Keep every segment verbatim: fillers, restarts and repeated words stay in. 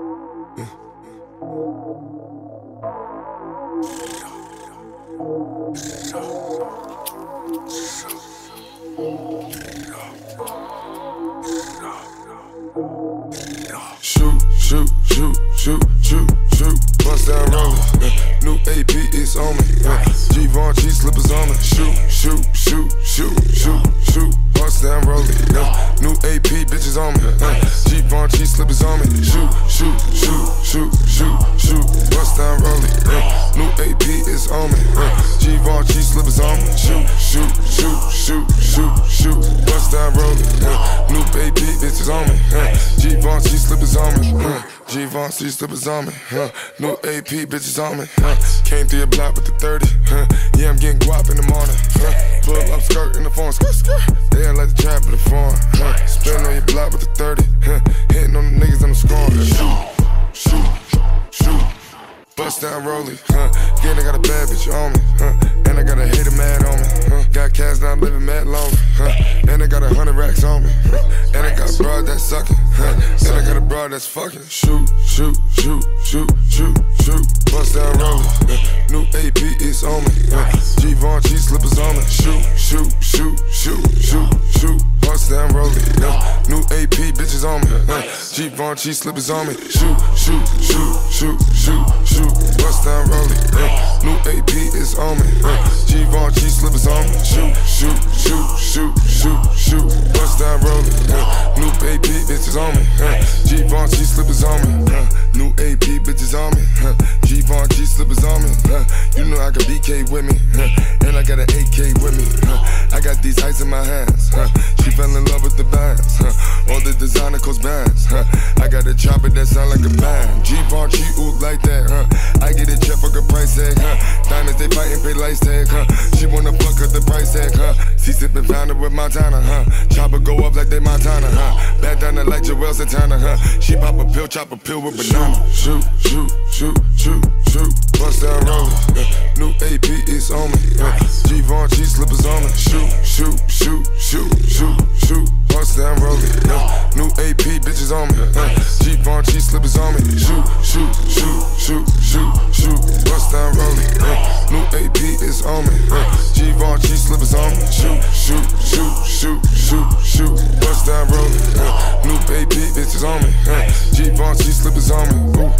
Shoot, shoot, shoot, shoot, shoot, shoot, bust down rollin'. Uh, new A P is on me. Uh, Givenchy slippers on me. Shoot, shoot, shoot, shoot, shoot, shoot, bust down rollin'. Uh, new A P bitches on me. Uh, Givenchy slippers on me. Shoot, shoot, shoot, shoot, shoot, shoot, bust down rollin'. Uh, new A P is on me. Uh, Givenchy slippers on me. Shoot, shoot, shoot, shoot, shoot, shoot, bust down rollin'. Uh, new A P bitches on me. Uh, Givenchy slippers on me. Uh, Givenchy slippers on me. Uh, new A P bitches on me. Uh, came through your block with the thirty. Uh, yeah, I'm getting guap in the morning. Uh, pull up skirt in the phone. Skirt, skirt. They act like the trap of the phone. Uh, spin on your block with the thirty. Uh, hitting on the niggas, I'm scoring. Uh, shoot, shoot, shoot. Bust down rolling, huh? Yeah, I got a bad bitch on me, huh? And I got a hater mad on me, huh? Got cash, now I'm living mad long, huh? And I got a hundred racks on me, huh? And I got a broad that's sucking, huh? And I got a broad that's fucking. Shoot, shoot, shoot, shoot, shoot, shoot. Bust down rolling, huh? New A P is on me, huh? Givenchy slippers on me. Shoot, shoot, shoot, shoot, shoot, shoot. Bust down rolling, huh? New A P bitches on me, huh? Givenchy slippers on me. Shoot, shoot, shoot, shoot, shoot, shoot. Bust down rollin', uh, new A P is on me. Uh, Givenchy slippers on me. Shoot, shoot, shoot, shoot, shoot, shoot. Bust down rollin', uh, new A P bitches on me. Uh, Givenchy slippers on me. Uh, new A P bitches on me. Uh, Givenchy slippers on me. Uh, you know I got B K with me, uh, and I got an A K with me. Uh, I got these ice in my hands. Uh, she fell in love with the bands. Uh, all the designer coast bands. Uh, I got a chopper that sound like a band. Givenchy ook like that. Uh, I get a check, fuck a price tag, huh? Diamonds, they fightin', pay lights tag, huh? She wanna fuck her the price tag, huh? She sippin' pounder with Montana, huh? Chopper go up like they Montana, huh? Back down like Joel Santana, huh? She pop a pill, chop a pill with banana. Shoot, shoot, shoot, shoot, shoot, bust down rollin'. Uh, new A P is on me. Uh, Givenchy slippers on me. Shoot, shoot, shoot, shoot, shoot, shoot, bust down rollin'. Uh, new A P bitches on me. Uh, Givenchy slippers on me. Shoot, shoot, shoot, shoot, shoot, shoot, bust down rollin'. Uh, new A P is on me. Uh, Givenchy slippers on me. Shoot, shoot, shoot, shoot, shoot, shoot, bust down rollin'. Uh, new A P bitches on me. Uh, Givenchy slippers on me. Ooh.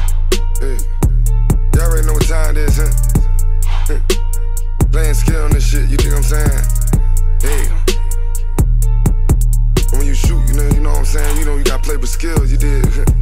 Hey. Y'all already know what time it is, huh? Hey. Playing skill on this shit, you think I'm saying? Hey. When you shoot, you know, you know what I'm saying? You know you gotta play with skills, you did.